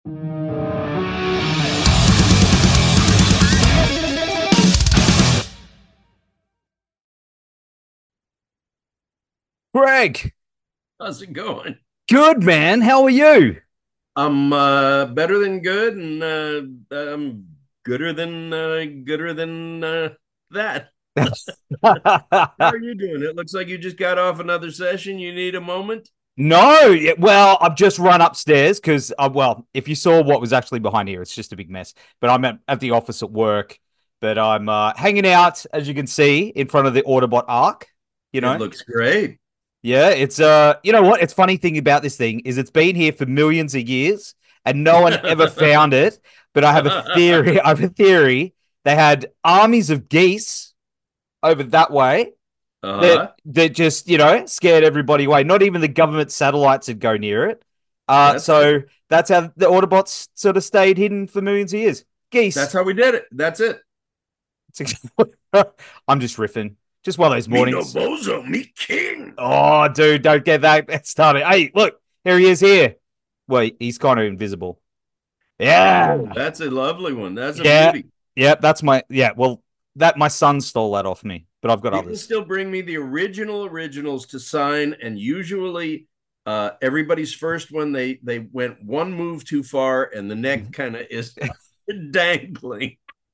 Greg, How's it going? good man. How are you? I'm better than good, and I'm gooder than that. How are you doing? It looks like you just got off another session. You need a moment. No, well, I've just run upstairs because, well, if you saw what was actually behind here, it's just a big mess. But I'm at the office at work, but I'm hanging out, as you can see, in front of the Autobot Arc. You It know, looks great. yeah, it's you know what? It's funny thing about this thing is it's been here for millions of years and no one ever found it. But I have a theory. I have a theory. They had armies of geese over that way Uh-huh. that just scared everybody away. Not even the government satellites would go near it. That's it. So that's how the Autobots sort of stayed hidden for millions of years. Geese. That's how we did it. That's it. I'm just riffing. Just one of those Me no mornings. bozo, me king. Oh, dude, don't get that started. Hey, look, here he is here. Well, he's kind of invisible. Oh, Yeah, that's a lovely one. That's a yeah, beauty. yeah. That's my yeah. Well, that my son stole that off me, but I've got You can others. still bring me the originals to sign, and usually everybody's first one they went one move too far, and the neck kind of is dangling.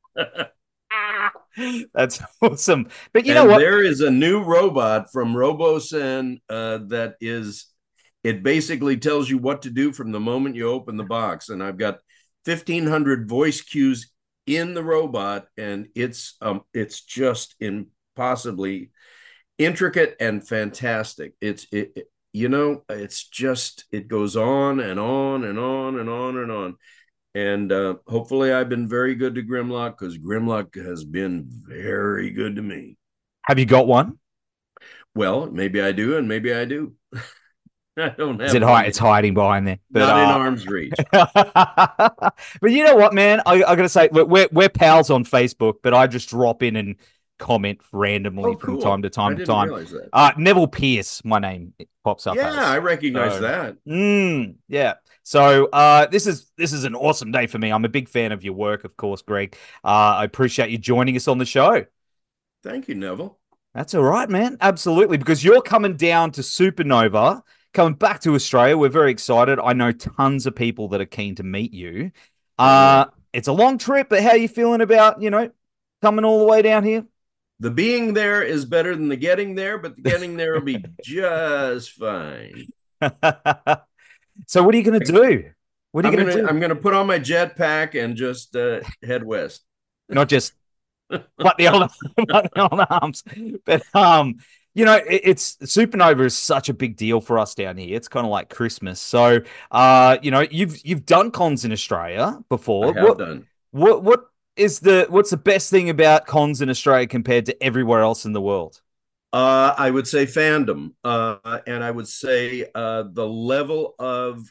That's awesome. But you know And what? there is a new robot from RoboSen that is it basically tells you what to do from the moment you open the box. And I've got 1,500 voice cues in the robot, and it's just impossibly intricate and fantastic. It's just it goes on and on and on and on and on. And hopefully, I've been very good to Grimlock because Grimlock has been very good to me. Have you got one? Well, maybe I do, and maybe I do. I don't Is it have high? one It's yet, hiding behind there. But not in arm's reach. but you know what, man? I gotta say we're pals on Facebook, but I just drop in and comment randomly Oh, from time cool! to I time to didn't time. realize that. Neville Pierce, my name it pops up Yeah, I as. recognize So that. yeah. So this is an awesome day for me. I'm a big fan of your work, of course, Greg. I appreciate you joining us on the show. Thank you, Neville. That's all right, man. Absolutely. Because you're coming down to Supernova, coming back to Australia. We're very excited. I know tons of people that are keen to meet you. Right. It's a long trip, but how are you feeling about, coming all the way down here? The being there is better than the getting there, but the getting there will be just fine. So what are you going to do? What are you I'm going gonna to do? I'm gonna put on my jetpack and just head west. Not just but the old, but the old arms. But it's Supernova is such a big deal for us down here. It's kind of like Christmas. So you've done cons in Australia I before. have What done. what's the best thing about cons in Australia compared to everywhere else in the world? I would say fandom, and I would say the level of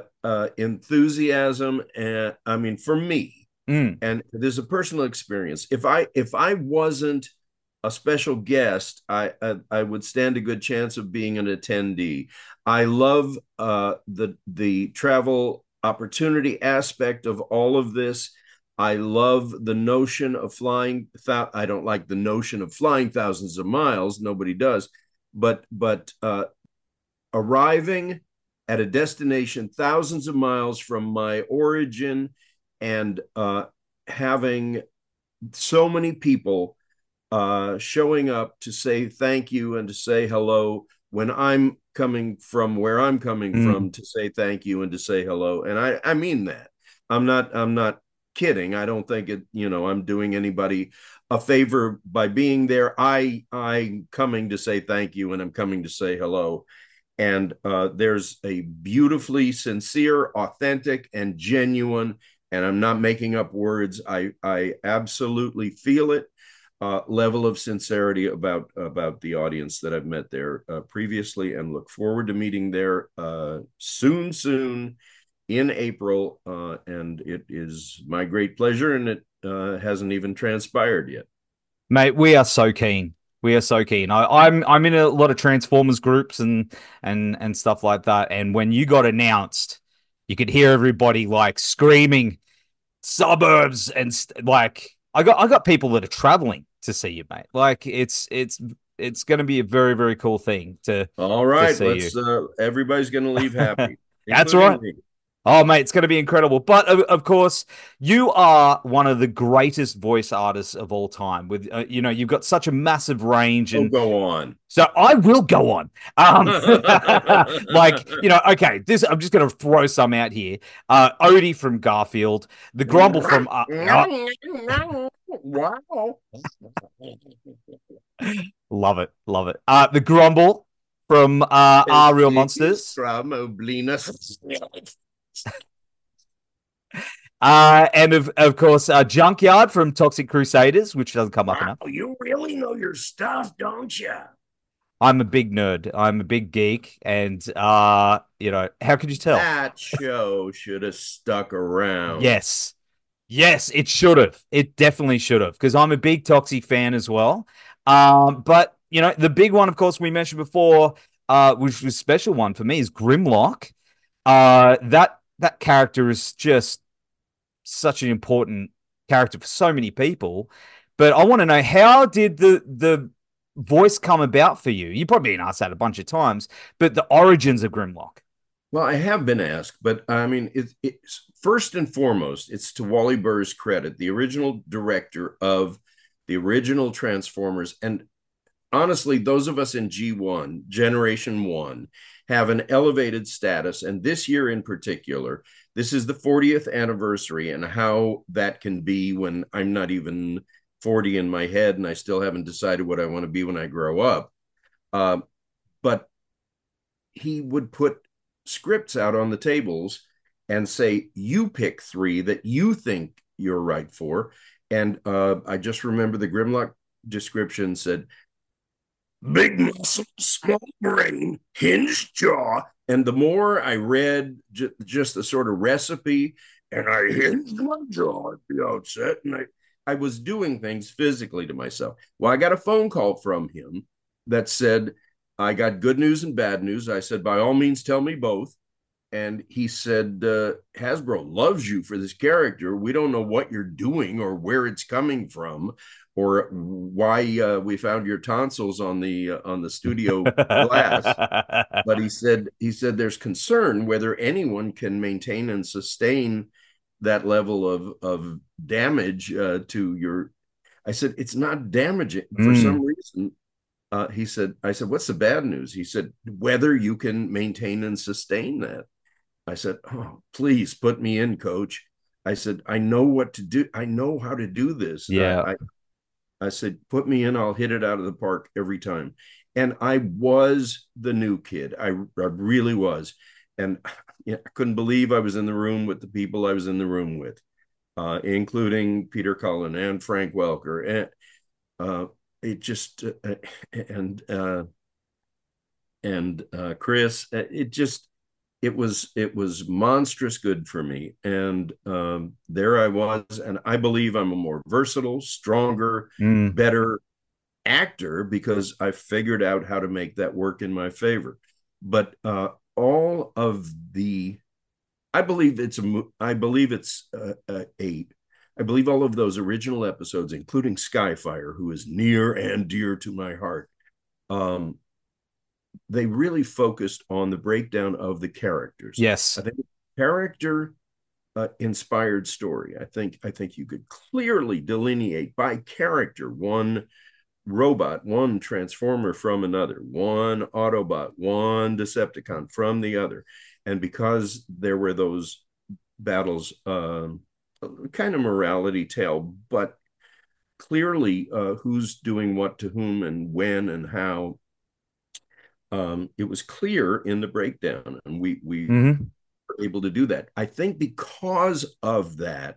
enthusiasm. And I mean, for me, Mm, and there's a personal experience. If I wasn't a special guest, I would stand a good chance of being an attendee. I love the travel opportunity aspect of all of this. I love the notion of flying. I don't like the notion of flying thousands of miles. Nobody does, but arriving at a destination thousands of miles from my origin and having so many people showing up to say thank you and to say hello when I'm coming from where I'm coming mm. from to say thank you and to say hello. And I mean that. I'm not kidding. I don't think I'm doing anybody a favor by being there. I coming to say thank you and I'm coming to say hello. And there's a beautifully sincere, authentic, and genuine, and I'm not making up words. I absolutely feel it. Level of sincerity about the audience that I've met there previously, and look forward to meeting there soon in April. And it is my great pleasure, and it hasn't even transpired yet. Mate, we are so keen. We are so keen. I'm in a lot of Transformers groups and stuff like that. And when you got announced, You could hear everybody like screaming suburbs and like I got people that are traveling to see you, mate. Like it's going to be a very very cool thing All to right, see you. let's everybody's going to leave happy, That's right. including me. Oh, mate, it's going to be incredible. But of course, you are one of the greatest voice artists of all time. With you've got such a massive range, Oh, and go on. so I will go on. Like okay, this I'm just going to throw some out here. Odie from Garfield, the Grumble from Wow. love it, love it. The Grumble from Are Real Monsters. And of course, Junkyard from Toxic Crusaders, which doesn't come up Wow, enough. you really know your stuff, don't you? I'm a big nerd. I'm a big geek, and how could you tell? That show should have stuck around. Yes, yes, it should have. It definitely should have, because I'm a big Toxic fan as well. But the big one, of course, we mentioned before, which was a special one for me, is Grimlock. That character is just such an important character for so many people. But I want to know, how did the voice come about for you? You've probably been asked that a bunch of times, but the origins of Grimlock. Well, I have been asked, but I mean, it's first and foremost, it's to Wally Burr's credit, the original director of the original Transformers. And honestly, those of us in G1, Generation 1, have an elevated status. And this year in particular, this is the 40th anniversary, and how that can be when I'm not even 40 in my head and I still haven't decided what I want to be when I grow up. But he would put scripts out on the tables and say, you pick three that you think you're right for. And I just remember the Grimlock description said, big muscle, small brain, hinged jaw. And the more I read just the sort of recipe, and I hinged my jaw at the outset, and I was doing things physically to myself. Well, I got a phone call from him that said, I got good news and bad news. I said, by all means, tell me both. And he said, Hasbro loves you for this character. We don't know what you're doing or where it's coming from, or why we found your tonsils on the studio glass. But he said there's concern whether anyone can maintain and sustain that level of damage to your. I said, it's not damaging for some reason. I said, what's the bad news? He said, whether you can maintain and sustain that. I said, oh, please put me in, coach. I said, I know what to do. I know how to do this. Yeah. I said, put me in. I'll hit it out of the park every time. And I was the new kid. I really was. And I couldn't believe I was in the room with the people I was in the room with, including Peter Cullen and Frank Welker. And it just, and Chris, it was monstrous good for me. And there I was. And I believe I'm a more versatile, stronger, better actor because I figured out how to make that work in my favor. But all of the, I believe I believe all of those original episodes, including Skyfire, who is near and dear to my heart, they really focused on the breakdown of the characters. Yes. I think character inspired story. I think you could clearly delineate by character one robot, one transformer from another, one Autobot, one Decepticon from the other. And because there were those battles, kind of morality tale, but clearly who's doing what to whom and when and how. It was clear in the breakdown, and we were able to do that. I think because of that,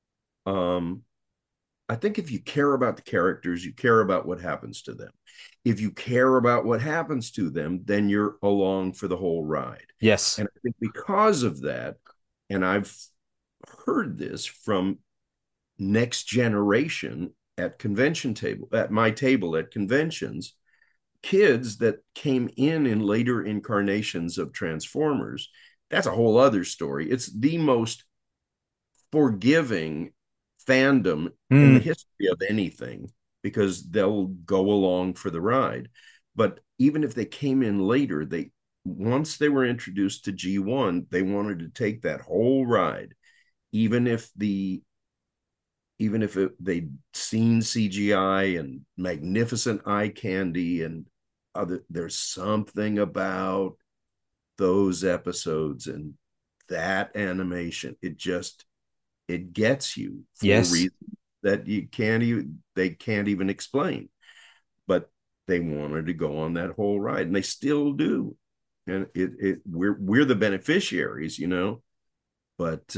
I think if you care about the characters, you care about what happens to them. If you care about what happens to them, then you're along for the whole ride. Yes. And I think because of that, and I've heard this from Next Generation at my table at conventions, kids that came in later incarnations of Transformers, that's a whole other story. It's the most forgiving fandom in the Mm, history of anything because they'll go along for the ride. But even if they came in later, they once they were introduced to G1, they wanted to take that whole ride, even if they'd seen CGI and magnificent eye candy and other. There's something about those episodes and that animation. It gets you for yes. reasons that they can't even explain. But they wanted to go on that whole ride, and they still do. And we're the beneficiaries, But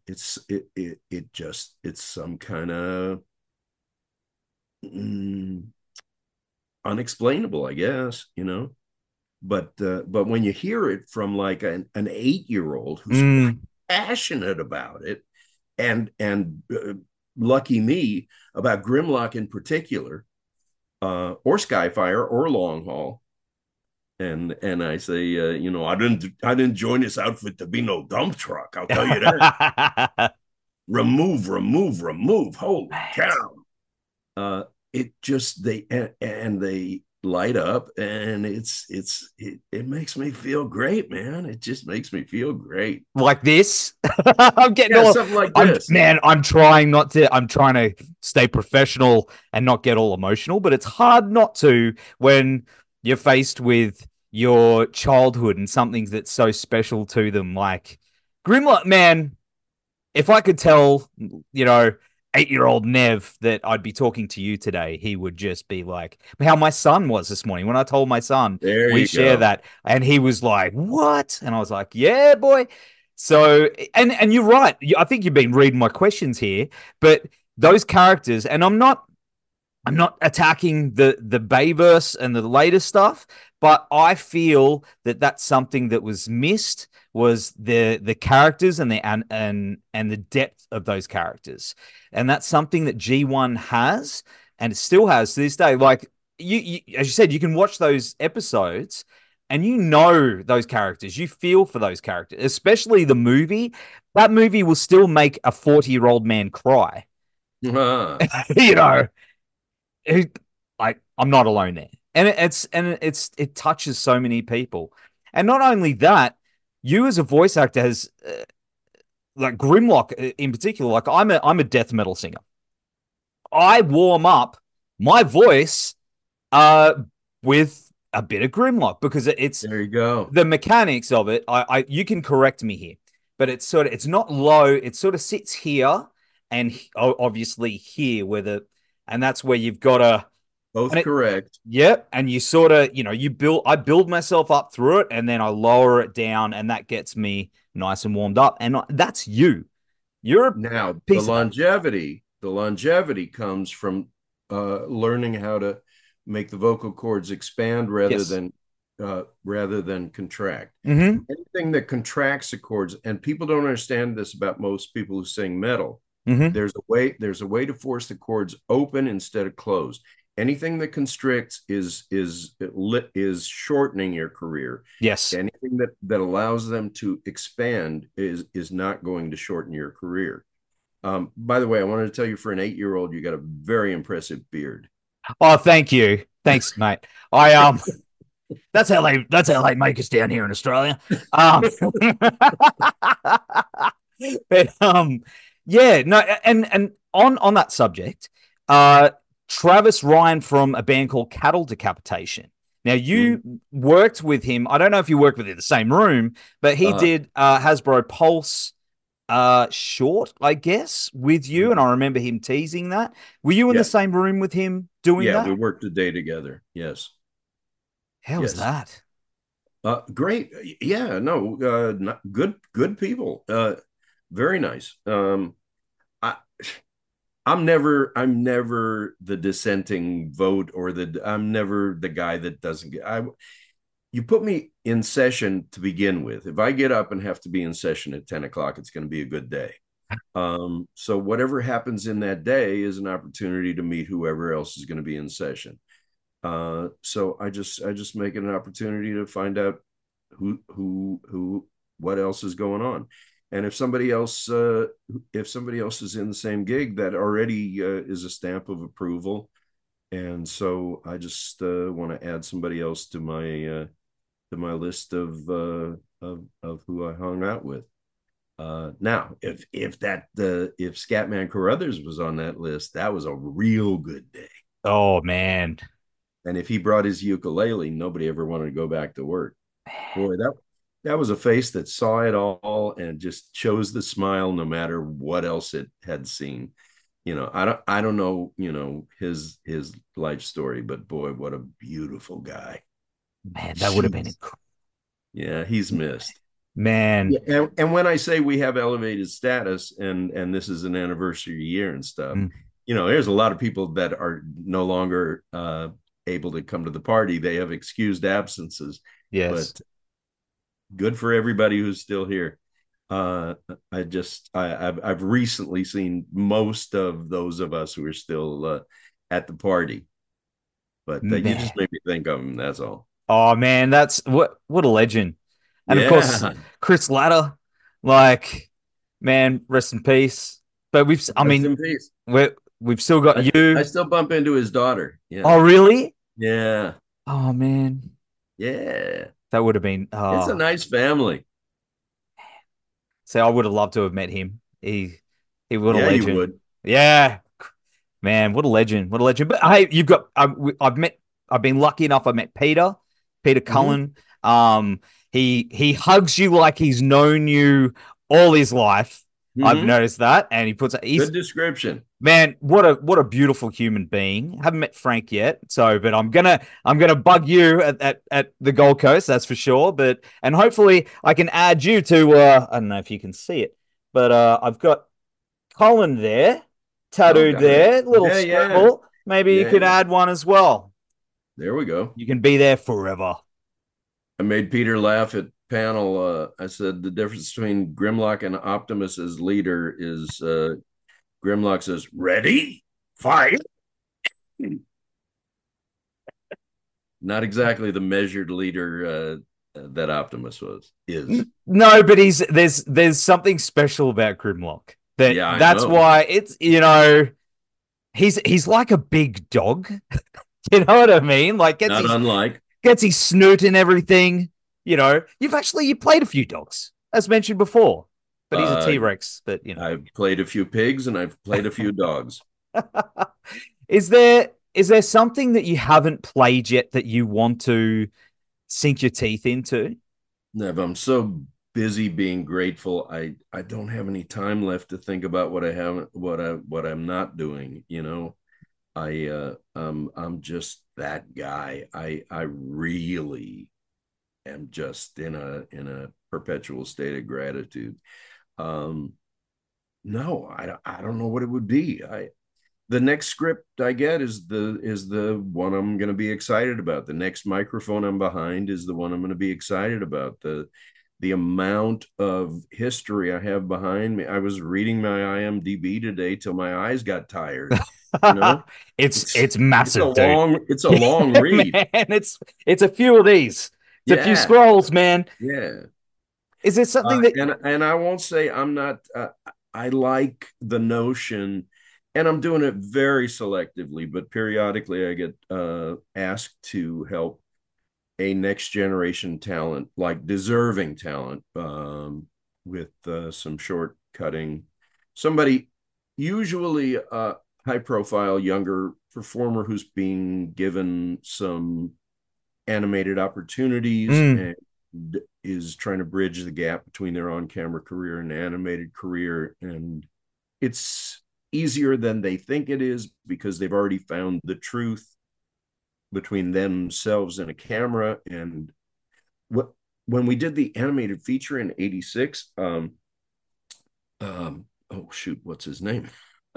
it's some kind of mm, unexplainable, I guess. But when you hear it from like an 8-year old who's Mm. passionate about it, and lucky me about Grimlock in particular, or Skyfire or Long Haul. And I say, I didn't join this outfit to be no dump truck. I'll tell you that. Remove, remove, remove. Holy Mate. cow! Uh, it just and they light up, and it makes me feel great, man. It just makes me feel great. Like this. I'm getting Yeah, all something like I'm this. man, I'm trying to stay professional and not get all emotional, but it's hard not to when you're faced with your childhood and something that's so special to them. Like Grimlock, man, if I could tell, 8-year-old Nev that I'd be talking to you today, he would just be like, how my son was this morning when I told my son There we you share go. that. And he was like, what? And I was like, yeah, boy. So, and you're right. I think you've been reading my questions here, but those characters, and I'm not attacking the Bayverse and the latest stuff, but I feel that that's something that was missed was the characters and the depth of those characters, and that's something that G1 has and it still has to this day. Like you as you said, you can watch those episodes and you know those characters, you feel for those characters, especially the movie. That movie will still make a 40-year-old man cry. you know, I'm not alone there, and it touches so many people, and not only that, you as a voice actor has like Grimlock in particular. Like I'm a death metal singer. I warm up my voice uh with a bit of Grimlock because it's There you go. the mechanics of it. I you can correct me here, but it's not low. It sort of sits here and obviously here where and that's where you've got to. And Both it, correct. yep. And you sort of, I build myself up through it and then I lower it down and that gets me nice and warmed up. And that's you. You're a Now, piece of that. the longevity comes from learning how to make the vocal cords expand Yes. rather than contract. Mm-hmm. Anything that contracts the chords, and people don't understand this about most people who sing metal. Mm-hmm. There's a way to force the chords open instead of closed. Anything that constricts is shortening your career. Yes. Anything that allows them to expand is not going to shorten your career. By the way, I wanted to tell you, for an 8-year-old, you got a very impressive beard. Oh, thank you. Thanks, mate. I that's how they make us down here in Australia. But yeah, no, and on that subject, uh, Travis Ryan from a band called Cattle Decapitation. Now Mhm. you worked with him. I don't know if you worked with him in the same room, but he Uh, did Hasbro Pulse short, I guess, with you, and I remember him teasing that. Were you in the yeah, same room with him doing yeah, that? we worked a day together. Yes, How was yes. that? Great. Yeah, no, good people. Very nice. I, I'm never the dissenting vote, or I'm never the guy that doesn't get. You put me in session to begin with. If I get up and have to be in session at 10 o'clock, it's going to be a good day. So whatever happens in that day is an opportunity to meet whoever else is going to be in session. So I just make it an opportunity to find out who what else is going on. And if somebody else is in the same gig, that already is a stamp of approval. And so I just want to add somebody else to my list of who I hung out with. Now, if Scatman Carruthers was on that list, that was a real good day. Oh man. And if he brought his ukulele, nobody ever wanted to go back to work. Boy, that was a face that saw it all and just chose the smile no matter what else it had seen. I don't know, his life story, but boy, what a beautiful guy. Man, that would have been Jeez. Yeah, he's missed. man. Yeah, and when I say we have elevated status and this is an anniversary year and stuff, Mm, there's a lot of people that are no longer able to come to the party. They have excused absences, yes. but good for everybody who's still here. I've recently seen most of those of us who are still at the party, but you Man. just made me think of them. That's all. Oh man, that's what a legend. And of course, Yeah, Chris Latta, like, man, rest in peace. But I rest mean, in peace. we've still got I you. still bump into his daughter. Yeah, Oh, really? yeah, Oh man, yeah. that would have been. It's a Oh, nice family. so I would have loved to have met him. He what a Yeah, you legend. would. Yeah, man, what a legend. What a legend. But hey, you've got. I've been lucky enough. I met Peter Mm-hmm. Cullen. Um, he hugs you like he's known you all his life. I've Mm-hmm. noticed that, and he's Good description. man, what a beautiful human being. Haven't met Frank yet, so but I'm gonna bug you at the Gold Coast, that's for sure. But and hopefully I can add you to I don't know if you can see it, but I've got Colin there, Oh, tattooed got it. there, little Yeah, yeah, scribble. Maybe you yeah. could add one as well. There we go. You can be there forever. I made Peter laugh at panel. I said the difference between Grimlock and Optimus as leader is Grimlock says, "Ready, fight." Not exactly the measured leader that Optimus is. No, but there's something special about Grimlock. Yeah, I That's know. why it's he's like a big dog. You know what I mean? Like Not unlike. gets his snoot and everything. You played a few dogs, as mentioned before, but he's a Uh, T Rex. But I've played a few pigs and I've played a few dogs. is there something that you haven't played yet that you want to sink your teeth into? Nev, I'm so busy being grateful. I don't have any time left to think about what I haven't what I'm not doing. I'm just that guy. I really am just in a perpetual state of gratitude. Um, no, I don't know what it would be. The next script I get is the one I'm going to be excited about. The next microphone I'm behind is the one I'm going to be excited about. The amount of history I have behind me. I was reading my IMDb today till my eyes got tired. You know, It's massive, dude. it's a Yeah, long read. man. It's a few of these. It's a few Yeah, scrolls, man. yeah. Is there something that And I won't say I'm not. I like the notion, and I'm doing it very selectively, but periodically I get asked to help a next generation talent, like deserving talent, with some short cutting. Somebody, usually a high profile younger performer who's being given some animated opportunities mm, and is trying to bridge the gap between their on camera career and animated career. And it's easier than they think it is because they've already found the truth between themselves and a camera. And what when we did the animated feature in '86, oh shoot, what's his name?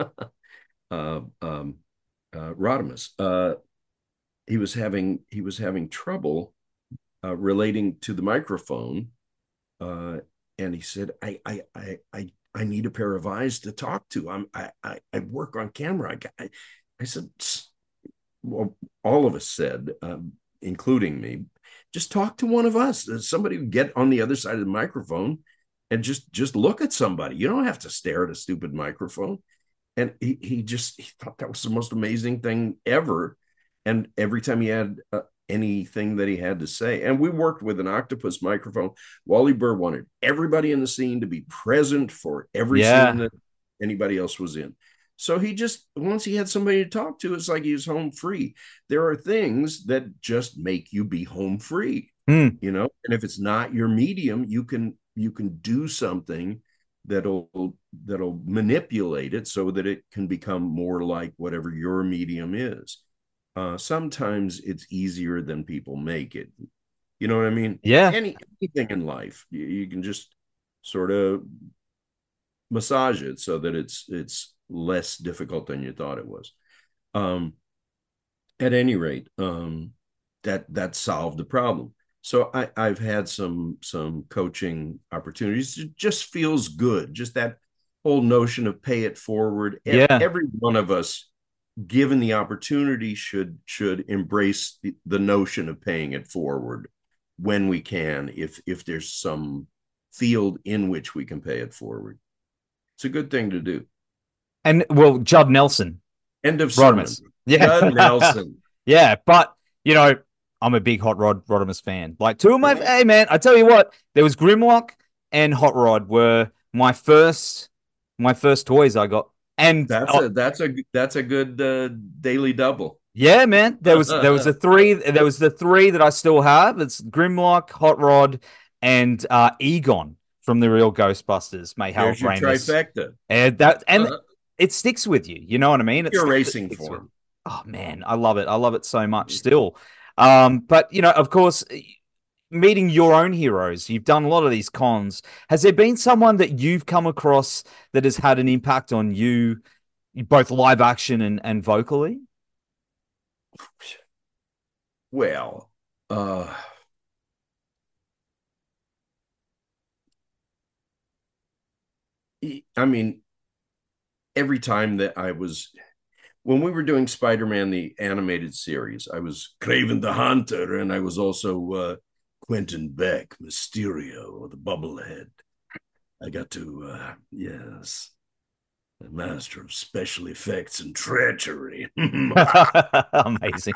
um, Rodimus. He was having trouble relating to the microphone, uh, and he said, I need a pair of eyes to talk to. I work on camera. I said, well, all of us said, including me, just talk to one of us. Somebody would get on the other side of the microphone and just look at somebody. You don't have to stare at a stupid microphone. And he thought that was the most amazing thing ever. And every time he had anything that he had to say, and we worked with an octopus microphone. Wally Burr wanted everybody in the scene to be present for every scene Yeah. that anybody else was in. So he just, once he had somebody to talk to, it's like he was home free. There are things that just make you be home free, Mm. and if it's not your medium, you can do something that'll manipulate it so that it can become more like whatever your medium is. Sometimes it's easier than people make it. You know what I mean? Yeah. Anything in life, you can just sort of massage it so that it's less difficult than you thought it was. Um, at any rate, that solved the problem. So I've had some coaching opportunities. It just feels good. Just that whole notion of pay it forward. Yeah. Every one of us, given the opportunity, should embrace the notion of paying it forward when we can, if there's some field in which we can pay it forward. It's a good thing to do. And well, Judd Nelson, End of sermon. Rodimus. Yeah. Judd Nelson. Yeah. But, I'm a big Hot Rod Rodimus fan. Like two of my, Yeah. hey, man, I tell you what, there was Grimlock and Hot Rod were my first toys I got. And That's a good daily double. yeah, man, there was the three that I still have. It's Grimlock, Hot Rod, and Egon from the real Ghostbusters, may Harold There's your Ramis. trifecta. And it sticks with you. You know what I mean? Your It racing sticks with you. form. Oh man, I love it. I love it so much still. But of course, meeting your own heroes, you've done a lot of these cons. Has there been someone that you've come across that has had an impact on you, both live action and vocally? Well, I mean, every time that when we were doing Spider-Man, the animated series, I was Craven the Hunter, and I was also Quentin Beck, Mysterio, the Bubblehead. I got to, yes, the master of special effects and treachery. Amazing.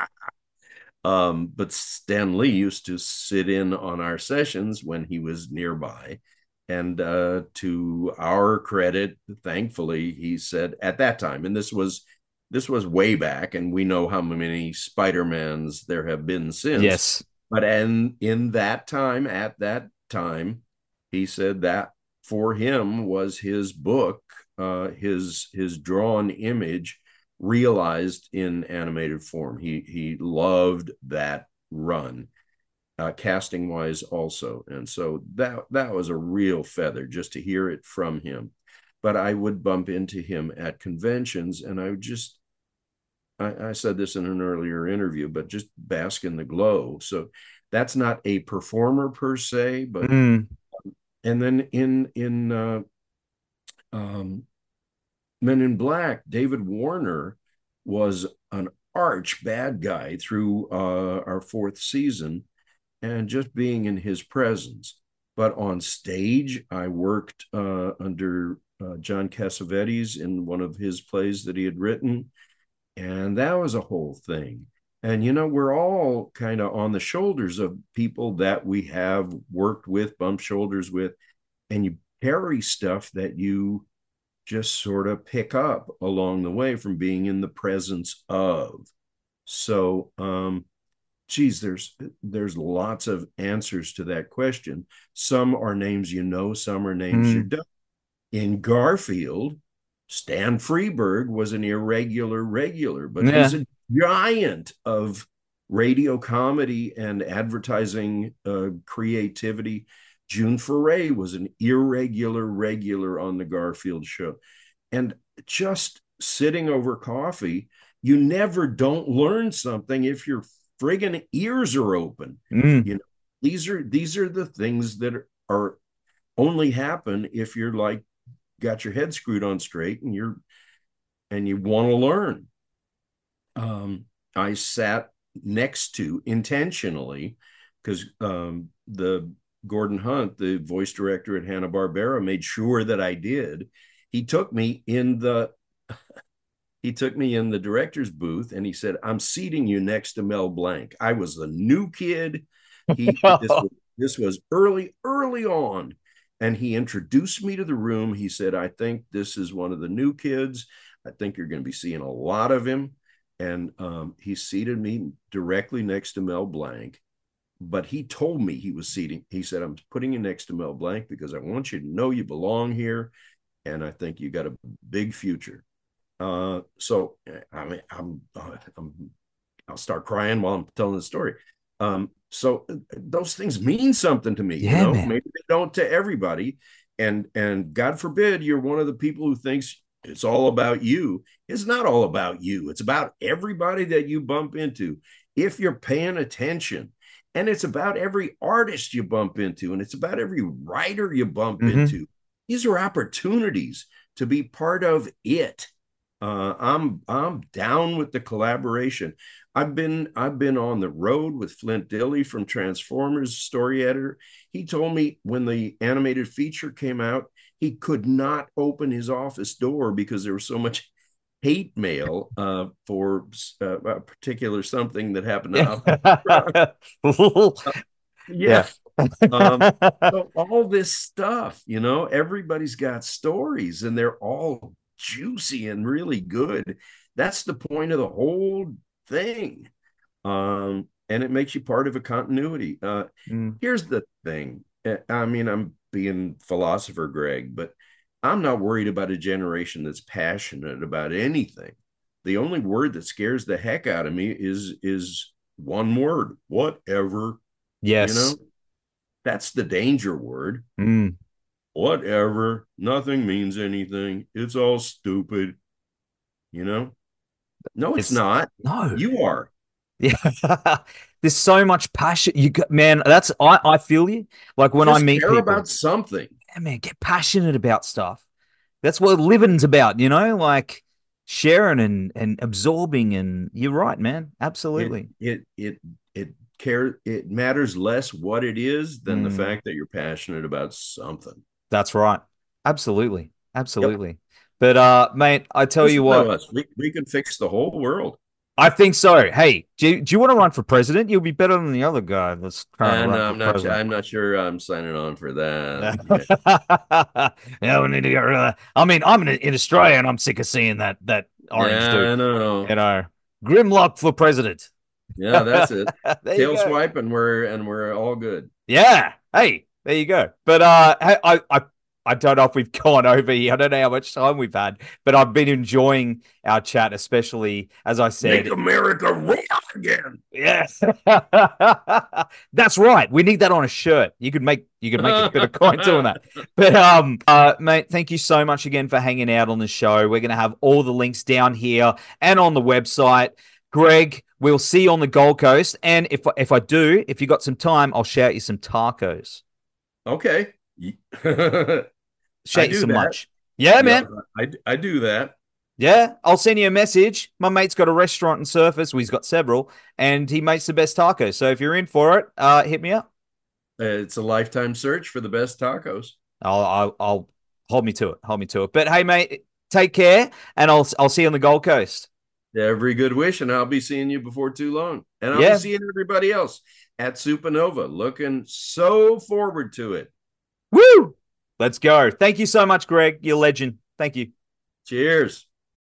But Stan Lee used to sit in on our sessions when he was nearby. And to our credit, thankfully, he said at that time, and this was way back, and we know how many Spider-Mans there have been since. Yes. But in that time, at that time, he said that for him was his book, his drawn image realized in animated form. He loved that run, casting wise also, and so that was a real feather just to hear it from him. But I would bump into him at conventions, and I would just I said this in an earlier interview, but just bask in the glow. So that's not a performer per se, but Mm. and then in um, Men in Black, David Warner was an arch bad guy through our fourth season, and just being in his presence. But on stage, I worked under John Cassavetes in one of his plays that he had written, and that was a whole thing. And we're all kind of on the shoulders of people that we have worked with, bumped shoulders with, and you carry stuff that you just sort of pick up along the way from being in the presence of. So, geez, there's lots of answers to that question. Some are names some are names you Mm. don't. In Garfield, Stan Freberg was an irregular regular, but he's Yeah. a giant of radio comedy and advertising creativity. June Foray was an irregular regular on the Garfield show. And just sitting over coffee, you never don't learn something if your friggin' ears are open. Mm. You know, these are the things that are only happen if you're like got your head screwed on straight and you want to learn. I sat next to intentionally because the Gordon Hunt, the voice director at Hanna-Barbera, made sure that I did. He took me in the director's booth and he said, "I'm seating you next to Mel Blanc." I was the new kid. He this was early on, and he introduced me to the room. He said, "I think this is one of the new kids. I think you're going to be seeing a lot of him." And he seated me directly next to Mel Blanc. But he told me he said, "I'm putting you next to Mel Blanc because I want you to know you belong here. And I think you got a big future." So I mean, I'll start crying while I'm telling the story. So those things mean something to me, Yeah, man. maybe they don't to everybody. And God forbid you're one of the people who thinks it's all about you. It's not all about you. It's about everybody that you bump into. If you're paying attention, and it's about every artist you bump into, and it's about every writer you bump into. These are opportunities to be part of it. I'm down with the collaboration. I've been on the road with Flint Dille from Transformers, story editor. He told me when the animated feature came out, he could not open his office door because there was so much hate mail for a particular something that happened to yeah. So all this stuff, everybody's got stories and they're all juicy and really good. That's the point of the whole thing. And it makes you part of a continuity. Here's the thing. I mean, I'm being philosopher, Greg, but I'm not worried about a generation that's passionate about anything. The only word that scares the heck out of me is one word, whatever. Yes. That's the danger word. Whatever. Nothing means anything. It's all stupid. No, it's not. No. You are. Yeah. There's so much passion. Man, I feel you. Like when I Just meet care people about something. yeah, man, get passionate about stuff. That's what living's about, like sharing and absorbing. And you're right, man. It Absolutely. it it it it matters less what it is than the fact that you're passionate about something. That's right. Absolutely. Yep. Absolutely. But mate, I tell Just you let what, us. We can fix the whole world. I think so. Hey, do you want to run for president? You'll be better than the other guy that's trying to And run for president. I'm not sure I'm signing on for that. Yeah, Yeah. we need to get rid of that. I mean, I'm in Australia and I'm sick of seeing that orange Yeah, dude. I know. You know, Grimlock for president. Yeah, that's it. There you Tail go. swipe and we're all good. Yeah. Hey, there you go. But I don't know if we've gone over here. I don't know how much time we've had, but I've been enjoying our chat, especially as I Make said. America roar again. Yes. That's right. We need that on a shirt. You could make a bit of coin doing that. But mate, thank you so much again for hanging out on the show. We're gonna have all the links down here and on the website. Greg, we'll see you on the Gold Coast. And if you got some time, I'll shout you some tacos. Okay. I Shout you do some that. lunch. Yeah, Yeah, man. I do that. Yeah, I'll send you a message. My mate's got a restaurant in Surface. Well, he's got several, and he makes the best tacos. So if you're in for it, hit me up. It's a lifetime search for the best tacos. I'll hold me to it. Hold me to it. But hey, mate, take care, and I'll see you on the Gold Coast. Every good wish, and I'll be seeing you before too long. And I'll be Yeah. seeing everybody else at Supernova. Looking so forward to it. Woo! Let's go. Thank you so much, Greg. You're a legend. Thank you. Cheers.